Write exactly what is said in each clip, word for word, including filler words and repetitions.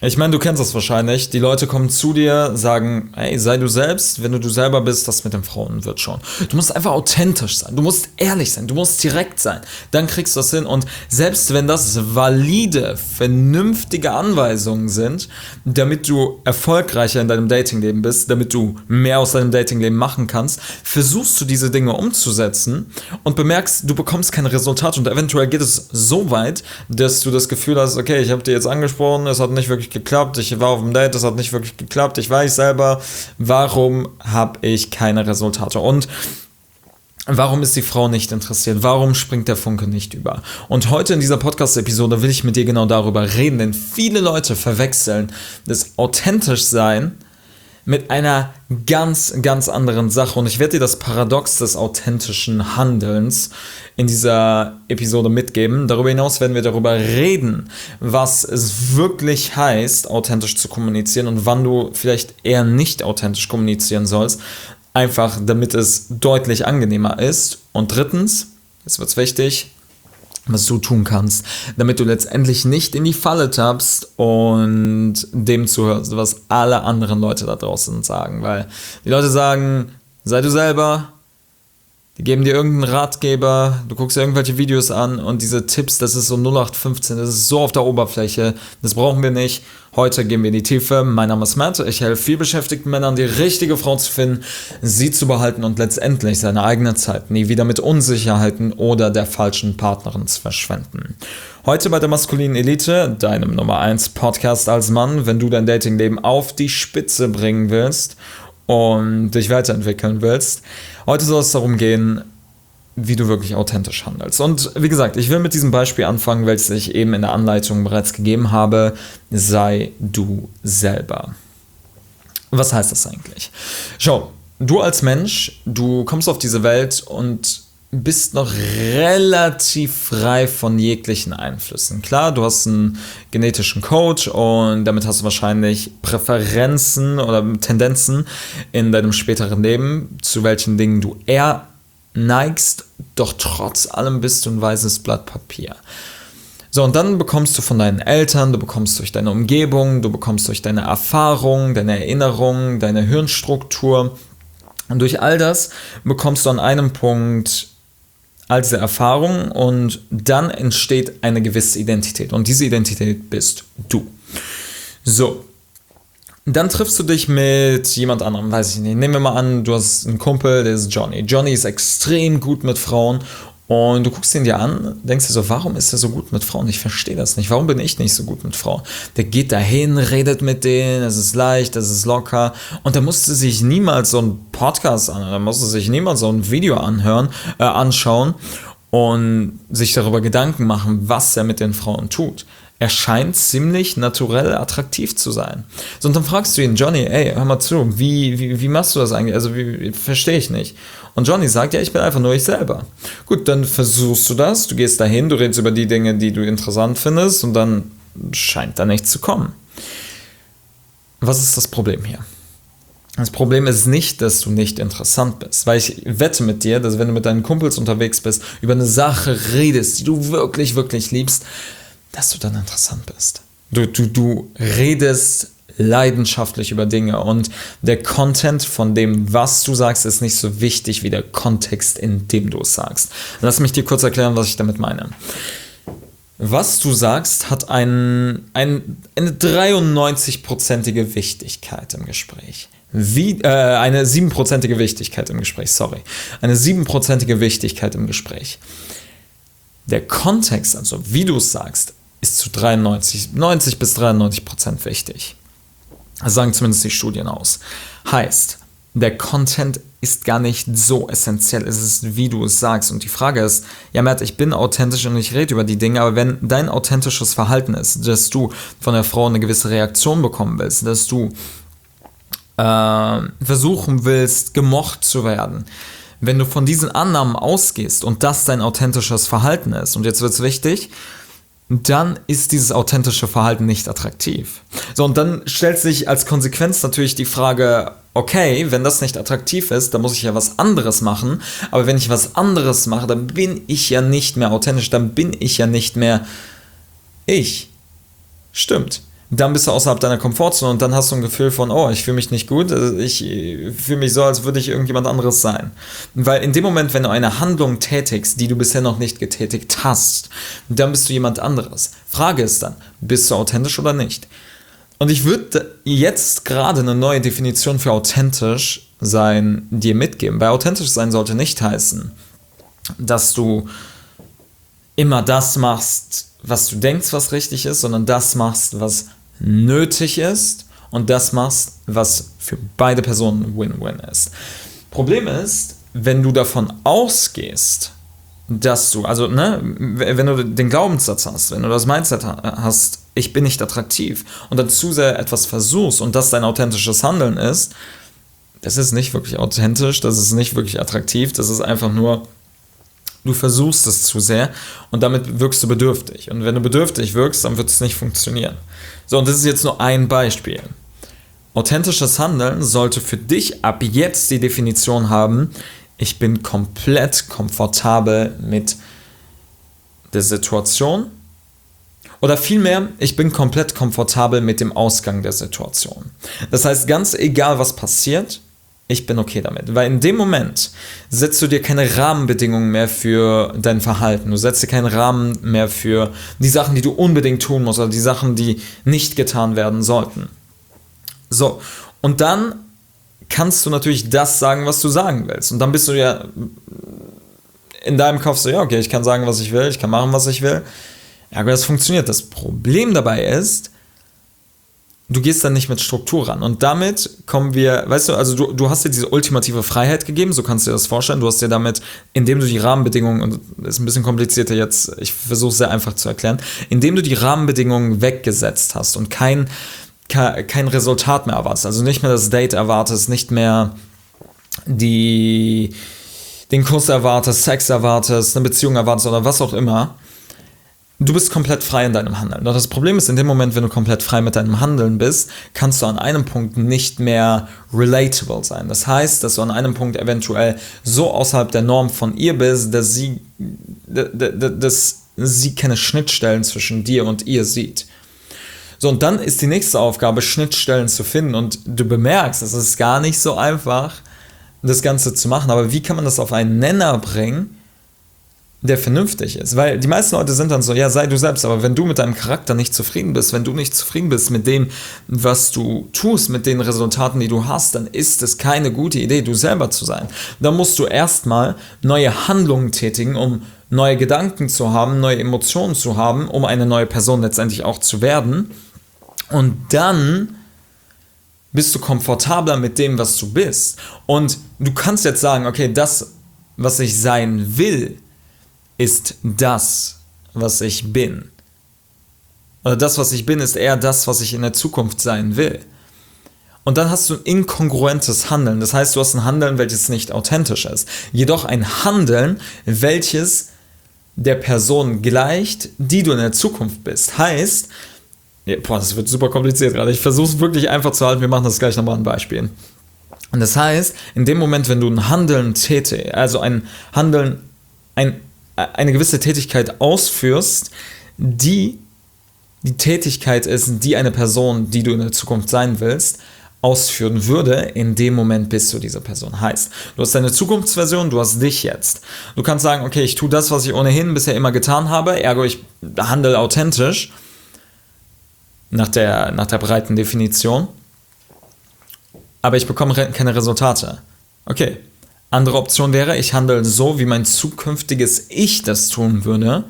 Ich meine, du kennst das wahrscheinlich. Die Leute kommen zu dir, sagen, hey, sei du selbst. Wenn du du selber bist, das mit den Frauen wird schon. Du musst einfach authentisch sein. Du musst ehrlich sein. Du musst direkt sein. Dann kriegst du das hin. Und selbst wenn das valide, vernünftige Anweisungen sind, damit du erfolgreicher in deinem Datingleben bist, damit du mehr aus deinem Datingleben machen kannst, versuchst du diese Dinge umzusetzen und bemerkst, du bekommst keine Resultate. Und eventuell geht es so weit, dass du das Gefühl hast, okay, ich habe dir jetzt angesprochen, es hat nicht wirklich geklappt, ich war auf dem Date, es hat nicht wirklich geklappt, ich weiß selber, warum habe ich keine Resultate und warum ist die Frau nicht interessiert, warum springt der Funke nicht über? Und heute in dieser Podcast-Episode will ich mit dir genau darüber reden, denn viele Leute verwechseln das authentisch sein mit einer ganz, ganz anderen Sache. Und ich werde dir das Paradox des authentischen Handelns in dieser Episode mitgeben. Darüber hinaus werden wir darüber reden, was es wirklich heißt, authentisch zu kommunizieren und wann du vielleicht eher nicht authentisch kommunizieren sollst, einfach damit es deutlich angenehmer ist. Und drittens, jetzt wird's wichtig, was du tun kannst, damit du letztendlich nicht in die Falle tappst und dem zuhörst, was alle anderen Leute da draußen sagen. Weil die Leute sagen, sei du selber, die geben dir irgendeinen Ratgeber, du guckst dir irgendwelche Videos an und diese Tipps, das ist so null acht fünfzehn, das ist so auf der Oberfläche, das brauchen wir nicht. Heute gehen wir in die Tiefe. Mein Name ist Matt, ich helfe vielbeschäftigten Männern, die richtige Frau zu finden, sie zu behalten und letztendlich seine eigene Zeit nie wieder mit Unsicherheiten oder der falschen Partnerin zu verschwenden. Heute bei der Maskulinen Elite, deinem Nummer eins Podcast als Mann, wenn du dein Datingleben auf die Spitze bringen willst und dich weiterentwickeln willst. Heute soll es darum gehen, wie du wirklich authentisch handelst. Und wie gesagt, ich will mit diesem Beispiel anfangen, welches ich eben in der Anleitung bereits gegeben habe. Sei du selber. Was heißt das eigentlich? Schau, du als Mensch, du kommst auf diese Welt und bist noch relativ frei von jeglichen Einflüssen. Klar, du hast einen genetischen Code und damit hast du wahrscheinlich Präferenzen oder Tendenzen in deinem späteren Leben, zu welchen Dingen du eher neigst, doch trotz allem bist du ein weißes Blatt Papier. So, und dann bekommst du von deinen Eltern, du bekommst durch deine Umgebung, du bekommst durch deine Erfahrung, deine Erinnerung, deine Hirnstruktur und durch all das bekommst du an einem Punkt all diese Erfahrung und dann entsteht eine gewisse Identität und diese Identität bist du. So, dann triffst du dich mit jemand anderem, weiß ich nicht. Nehmen wir mal an, du hast einen Kumpel, der ist Johnny. Johnny ist extrem gut mit Frauen und du guckst ihn dir an, denkst dir so, warum ist er so gut mit Frauen? Ich verstehe das nicht. Warum bin ich nicht so gut mit Frauen? Der geht dahin, redet mit denen, es ist leicht, es ist locker und der musste sich niemals so einen Podcast anhören, der musste sich niemals so ein Video anhören, äh, anschauen und sich darüber Gedanken machen, was er mit den Frauen tut. Er scheint ziemlich naturell attraktiv zu sein. So, und dann fragst du ihn, Johnny, ey, hör mal zu, wie, wie, wie machst du das eigentlich? Also, wie, verstehe ich nicht. Und Johnny sagt, ja, ich bin einfach nur ich selber. Gut, dann versuchst du das, du gehst dahin, du redest über die Dinge, die du interessant findest und dann scheint da nichts zu kommen. Was ist das Problem hier? Das Problem ist nicht, dass du nicht interessant bist, weil ich wette mit dir, dass wenn du mit deinen Kumpels unterwegs bist, über eine Sache redest, die du wirklich, wirklich liebst, dass du dann interessant bist. Du, du, du redest leidenschaftlich über Dinge und der Content von dem, was du sagst, ist nicht so wichtig wie der Kontext, in dem du es sagst. Lass mich dir kurz erklären, was ich damit meine. Was du sagst, hat ein, ein, eine dreiundneunzig-prozentige Wichtigkeit im Gespräch. Wie, äh, eine siebenprozentige Wichtigkeit im Gespräch, sorry. Eine siebenprozentige Wichtigkeit im Gespräch. Der Kontext, also wie du es sagst, ist zu dreiundneunzig, neunzig bis dreiundneunzig Prozent wichtig. Das sagen zumindest die Studien aus. Heißt, der Content ist gar nicht so essentiell, es ist, wie du es sagst. Und die Frage ist, ja Matt, ich bin authentisch und ich rede über die Dinge, aber wenn dein authentisches Verhalten ist, dass du von der Frau eine gewisse Reaktion bekommen willst, dass du äh, versuchen willst, gemocht zu werden, wenn du von diesen Annahmen ausgehst und das dein authentisches Verhalten ist, und jetzt wird es wichtig, dann ist dieses authentische Verhalten nicht attraktiv. So, und dann stellt sich als Konsequenz natürlich die Frage, okay, wenn das nicht attraktiv ist, dann muss ich ja was anderes machen, aber wenn ich was anderes mache, dann bin ich ja nicht mehr authentisch, dann bin ich ja nicht mehr ich. Stimmt. dann bist du außerhalb deiner Komfortzone und dann hast du ein Gefühl von, oh, ich fühle mich nicht gut, ich fühle mich so, als würde ich irgendjemand anderes sein. Weil in dem Moment, wenn du eine Handlung tätigst, die du bisher noch nicht getätigt hast, dann bist du jemand anderes. Frage ist dann, bist du authentisch oder nicht? Und ich würde jetzt gerade eine neue Definition für authentisch sein dir mitgeben. Weil authentisch sein sollte nicht heißen, dass du immer das machst, was du denkst, was richtig ist, sondern das machst, was nötig ist und das machst, was für beide Personen Win-Win ist. Problem ist, wenn du davon ausgehst, dass du, also ne, wenn du den Glaubenssatz hast, wenn du das Mindset hast, ich bin nicht attraktiv und dann zu sehr etwas versuchst und das dein authentisches Handeln ist, das ist nicht wirklich authentisch, das ist nicht wirklich attraktiv, das ist einfach nur, du versuchst es zu sehr und damit wirkst du bedürftig. Und wenn du bedürftig wirkst, dann wird es nicht funktionieren. So, und das ist jetzt nur ein Beispiel. Authentisches Handeln sollte für dich ab jetzt die Definition haben, ich bin komplett komfortabel mit der Situation oder vielmehr, ich bin komplett komfortabel mit dem Ausgang der Situation. Das heißt, ganz egal, was passiert, ich bin okay damit. Weil in dem Moment setzt du dir keine Rahmenbedingungen mehr für dein Verhalten. Du setzt dir keinen Rahmen mehr für die Sachen, die du unbedingt tun musst oder die Sachen, die nicht getan werden sollten. So, und dann kannst du natürlich das sagen, was du sagen willst. Und dann bist du ja in deinem Kopf so, ja, okay, ich kann sagen, was ich will, ich kann machen, was ich will. Ja, aber das funktioniert. Das Problem dabei ist, du gehst dann nicht mit Struktur ran. Und damit kommen wir, weißt du, also du, du hast dir diese ultimative Freiheit gegeben, so kannst du dir das vorstellen. Du hast dir damit, indem du die Rahmenbedingungen, und das ist ein bisschen komplizierter jetzt, ich versuche es sehr einfach zu erklären, indem du die Rahmenbedingungen weggesetzt hast und kein, kein Resultat mehr erwartest, also nicht mehr das Date erwartest, nicht mehr die, den Kuss erwartest, Sex erwartest, eine Beziehung erwartest oder was auch immer. Du bist komplett frei in deinem Handeln. Doch das Problem ist, in dem Moment, wenn du komplett frei mit deinem Handeln bist, kannst du an einem Punkt nicht mehr relatable sein. Das heißt, dass du an einem Punkt eventuell so außerhalb der Norm von ihr bist, dass sie, dass sie keine Schnittstellen zwischen dir und ihr sieht. So, und dann ist die nächste Aufgabe, Schnittstellen zu finden. Und du bemerkst, es ist gar nicht so einfach, das Ganze zu machen. Aber wie kann man das auf einen Nenner bringen, der vernünftig ist? Weil die meisten Leute sind dann so, ja, sei du selbst, aber wenn du mit deinem Charakter nicht zufrieden bist, wenn du nicht zufrieden bist mit dem, was du tust, mit den Resultaten, die du hast, dann ist es keine gute Idee, du selber zu sein. Dann musst du erstmal neue Handlungen tätigen, um neue Gedanken zu haben, neue Emotionen zu haben, um eine neue Person letztendlich auch zu werden. Und dann bist du komfortabler mit dem, was du bist. Und du kannst jetzt sagen, okay, das, was ich sein will, ist das, was ich bin. Oder das, was ich bin, ist eher das, was ich in der Zukunft sein will. Und dann hast du ein inkongruentes Handeln. Das heißt, du hast ein Handeln, welches nicht authentisch ist. Jedoch ein Handeln, welches der Person gleicht, die du in der Zukunft bist. Heißt, ja, boah, das wird super kompliziert gerade. Ich versuche es wirklich einfach zu halten. Wir machen das gleich nochmal an Beispielen. Und das heißt, in dem Moment, wenn du ein Handeln tätigst, also ein Handeln, ein eine gewisse Tätigkeit ausführst, die die Tätigkeit ist, die eine Person, die du in der Zukunft sein willst, ausführen würde, in dem Moment bist du diese Person. Heißt, du hast deine Zukunftsversion, du hast dich jetzt. Du kannst sagen, okay, ich tue das, was ich ohnehin bisher immer getan habe, ergo ich handle authentisch, nach der, nach der breiten Definition, aber ich bekomme keine Resultate. Okay. Andere Option wäre, ich handle so, wie mein zukünftiges Ich das tun würde,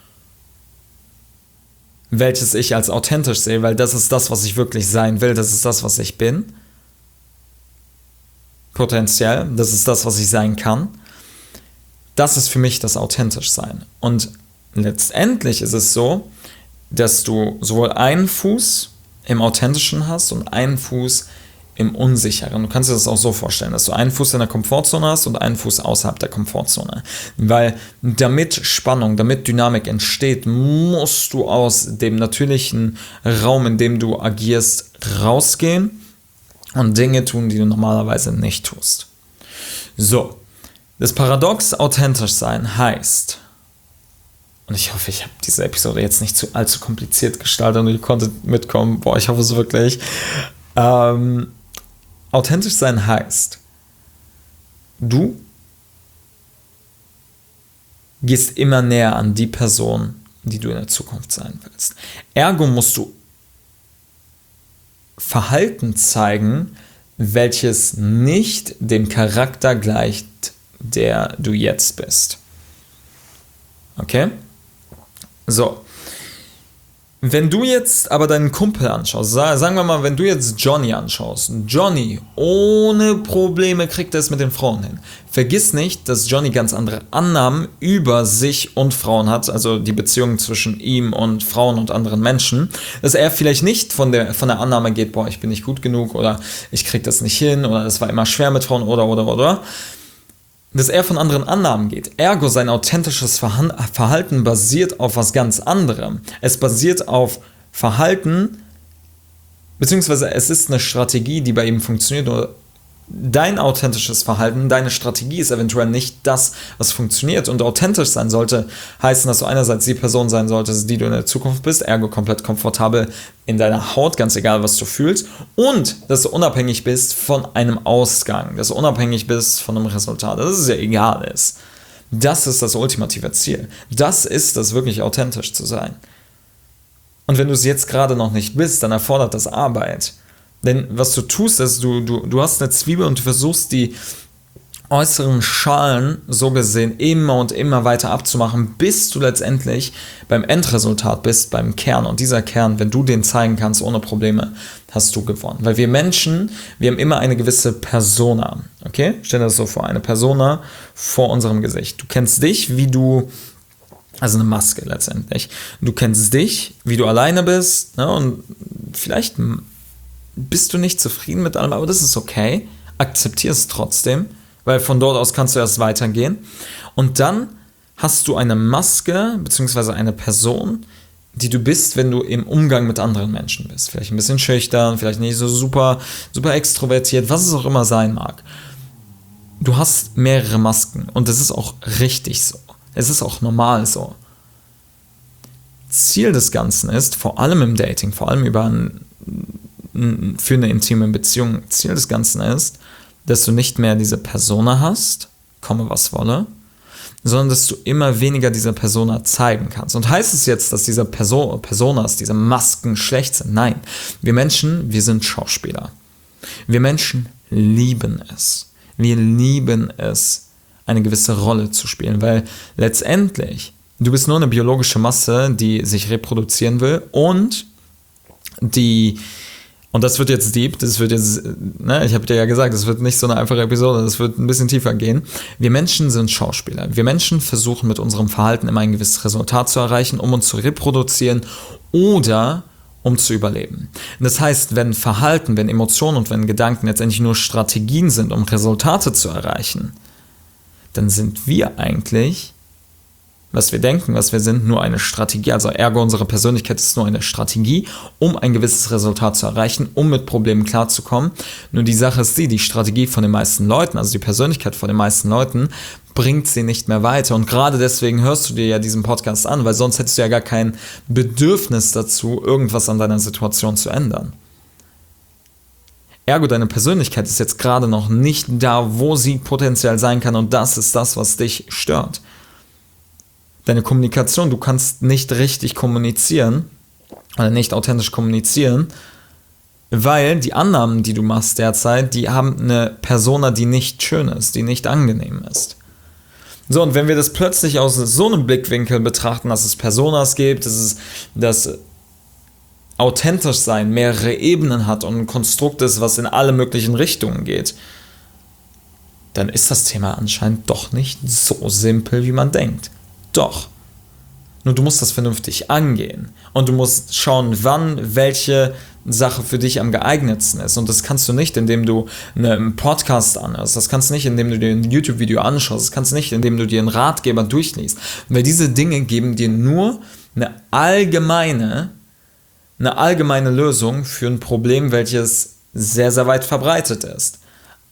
welches ich als authentisch sehe, weil das ist das, was ich wirklich sein will, das ist das, was ich bin. Potenziell, das ist das, was ich sein kann. Das ist für mich das authentisch sein. Und letztendlich ist es so, dass du sowohl einen Fuß im Authentischen hast und einen Fuß im Unsicheren. Du kannst dir das auch so vorstellen, dass du einen Fuß in der Komfortzone hast und einen Fuß außerhalb der Komfortzone. Weil damit Spannung, damit Dynamik entsteht, musst du aus dem natürlichen Raum, in dem du agierst, rausgehen und Dinge tun, die du normalerweise nicht tust. So, das Paradox authentisch sein heißt, und ich hoffe, ich habe diese Episode jetzt nicht zu allzu kompliziert gestaltet und ihr konntet mitkommen. Boah, ich hoffe es wirklich. Ähm, authentisch sein heißt, du gehst immer näher an die Person, die du in der Zukunft sein willst. Ergo musst du Verhalten zeigen, welches nicht dem Charakter gleicht, der du jetzt bist. Okay? So. Wenn du jetzt aber deinen Kumpel anschaust, sagen wir mal, wenn du jetzt Johnny anschaust, Johnny ohne Probleme kriegt er es mit den Frauen hin. Vergiss nicht, dass Johnny ganz andere Annahmen über sich und Frauen hat, also die Beziehung zwischen ihm und Frauen und anderen Menschen, dass er vielleicht nicht von der, von der Annahme geht, boah, ich bin nicht gut genug oder ich krieg das nicht hin oder es war immer schwer mit Frauen oder, oder, oder, dass er von anderen Annahmen geht. Ergo, sein authentisches Verhalten basiert auf was ganz anderem. Es basiert auf Verhalten, beziehungsweise es ist eine Strategie, die bei ihm funktioniert. Oder dein authentisches Verhalten, deine Strategie ist eventuell nicht das, was funktioniert. Und authentisch sein sollte heißen, dass du einerseits die Person sein solltest, die du in der Zukunft bist, ergo komplett komfortabel in deiner Haut, ganz egal, was du fühlst. Und dass du unabhängig bist von einem Ausgang, dass du unabhängig bist von einem Resultat, dass es ja egal ist. Das ist das ultimative Ziel. Das ist das, wirklich authentisch zu sein. Und wenn du es jetzt gerade noch nicht bist, dann erfordert das Arbeit. Denn was du tust, ist, du, du, du hast eine Zwiebel und du versuchst die äußeren Schalen so gesehen immer und immer weiter abzumachen, bis du letztendlich beim Endresultat bist, beim Kern. Und dieser Kern, wenn du den zeigen kannst ohne Probleme, hast du gewonnen. Weil wir Menschen, wir haben immer eine gewisse Persona. Okay? Stell dir das so vor, eine Persona vor unserem Gesicht. Du kennst dich, wie du... Also eine Maske letztendlich. Du kennst dich, wie du alleine bist, ne? Und vielleicht bist du nicht zufrieden mit allem, aber das ist okay. Akzeptier es trotzdem, weil von dort aus kannst du erst weitergehen. Und dann hast du eine Maske, beziehungsweise eine Person, die du bist, wenn du im Umgang mit anderen Menschen bist. Vielleicht ein bisschen schüchtern, vielleicht nicht so super, super extrovertiert, was es auch immer sein mag. Du hast mehrere Masken und das ist auch richtig so. Es ist auch normal so. Ziel des Ganzen ist, vor allem im Dating, vor allem über ein, für eine intime Beziehung, Ziel des Ganzen ist, dass du nicht mehr diese Persona hast, komme was wolle, sondern dass du immer weniger diese Persona zeigen kannst. Und heißt es jetzt, dass diese Perso- Personas, diese Masken schlecht sind? Nein. Wir Menschen, wir sind Schauspieler. Wir Menschen lieben es. Wir lieben es, eine gewisse Rolle zu spielen, weil letztendlich, du bist nur eine biologische Masse, die sich reproduzieren will und die, und das wird jetzt deep, das wird jetzt, ne, ich habe dir ja gesagt, das wird nicht so eine einfache Episode, das wird ein bisschen tiefer gehen. Wir Menschen sind Schauspieler. Wir Menschen versuchen mit unserem Verhalten immer ein gewisses Resultat zu erreichen, um uns zu reproduzieren oder um zu überleben. Das heißt, wenn Verhalten, wenn Emotionen und wenn Gedanken letztendlich nur Strategien sind, um Resultate zu erreichen, dann sind wir eigentlich, was wir denken, was wir sind, nur eine Strategie. Also ergo, unsere Persönlichkeit ist nur eine Strategie, um ein gewisses Resultat zu erreichen, um mit Problemen klarzukommen. Nur die Sache ist die, die Strategie von den meisten Leuten, also die Persönlichkeit von den meisten Leuten, bringt sie nicht mehr weiter. Und gerade deswegen hörst du dir ja diesen Podcast an, weil sonst hättest du ja gar kein Bedürfnis dazu, irgendwas an deiner Situation zu ändern. Ergo, deine Persönlichkeit ist jetzt gerade noch nicht da, wo sie potenziell sein kann und das ist das, was dich stört. Deine Kommunikation, du kannst nicht richtig kommunizieren oder nicht authentisch kommunizieren, weil die Annahmen, die du machst derzeit, die haben eine Persona, die nicht schön ist, die nicht angenehm ist. So, und wenn wir das plötzlich aus so einem Blickwinkel betrachten, dass es Personas gibt, dass es dass authentisch sein mehrere Ebenen hat und ein Konstrukt ist, was in alle möglichen Richtungen geht, dann ist das Thema anscheinend doch nicht so simpel, wie man denkt. Doch. Nur du musst das vernünftig angehen. Und du musst schauen, wann welche Sache für dich am geeignetsten ist. Und das kannst du nicht, indem du einen Podcast anhörst. Das kannst du nicht, indem du dir ein YouTube-Video anschaust. Das kannst du nicht, indem du dir einen Ratgeber durchliest. Weil diese Dinge geben dir nur eine allgemeine eine allgemeine Lösung für ein Problem, welches sehr, sehr weit verbreitet ist.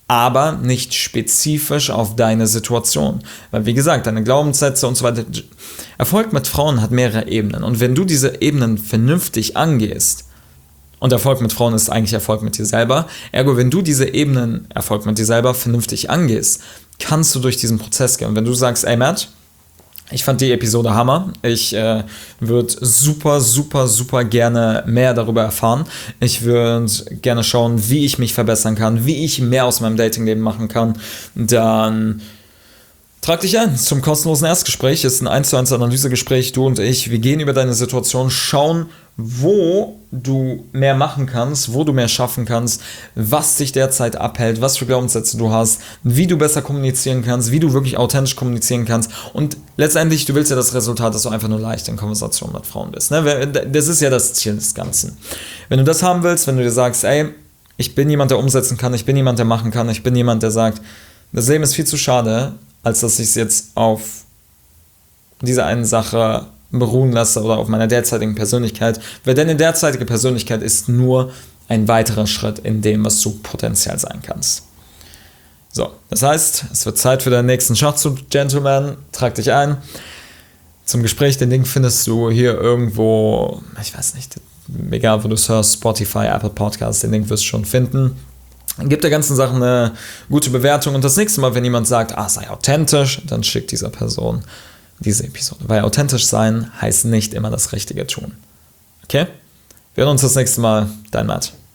aber nicht spezifisch auf deine Situation. Weil wie gesagt, deine Glaubenssätze und so weiter. Erfolg mit Frauen hat mehrere Ebenen. Und wenn du diese Ebenen vernünftig angehst, und Erfolg mit Frauen ist eigentlich Erfolg mit dir selber, ergo, wenn du diese Ebenen, Erfolg mit dir selber, vernünftig angehst, kannst du durch diesen Prozess gehen. Und wenn du sagst, ey Matt, ich fand die Episode Hammer. Ich äh, würde super, super, super gerne mehr darüber erfahren. Ich würde gerne schauen, wie ich mich verbessern kann, wie ich mehr aus meinem Datingleben machen kann. Dann trag dich ein zum kostenlosen Erstgespräch. Es ist ein eins zu eins Analysegespräch, du und ich. Wir gehen über deine Situation, schauen, wo du mehr machen kannst, wo du mehr schaffen kannst, was dich derzeit abhält, was für Glaubenssätze du hast, wie du besser kommunizieren kannst, wie du wirklich authentisch kommunizieren kannst und letztendlich, du willst ja das Resultat, dass du einfach nur leicht in Konversation mit Frauen bist. Ne? Das ist ja das Ziel des Ganzen. Wenn du das haben willst, wenn du dir sagst, ey, ich bin jemand, der umsetzen kann, ich bin jemand, der machen kann, ich bin jemand, der sagt, das Leben ist viel zu schade, als dass ich es jetzt auf diese eine Sache beruhen lasse oder auf meiner derzeitigen Persönlichkeit, weil deine derzeitige Persönlichkeit ist nur ein weiterer Schritt in dem, was du potenziell sein kannst. So, das heißt, es wird Zeit für deinen nächsten Schachzug, Gentleman. Trag dich ein zum Gespräch. Den Link findest du hier irgendwo, ich weiß nicht, egal wo du es hörst, Spotify, Apple Podcasts, den Link wirst du schon finden. Gib der ganzen Sache eine gute Bewertung und das nächste Mal, wenn jemand sagt, ah, sei authentisch, dann schick dieser Person diese Episode. Weil authentisch sein heißt nicht immer das Richtige tun. Okay? Wir hören uns das nächste Mal. Dein Matt.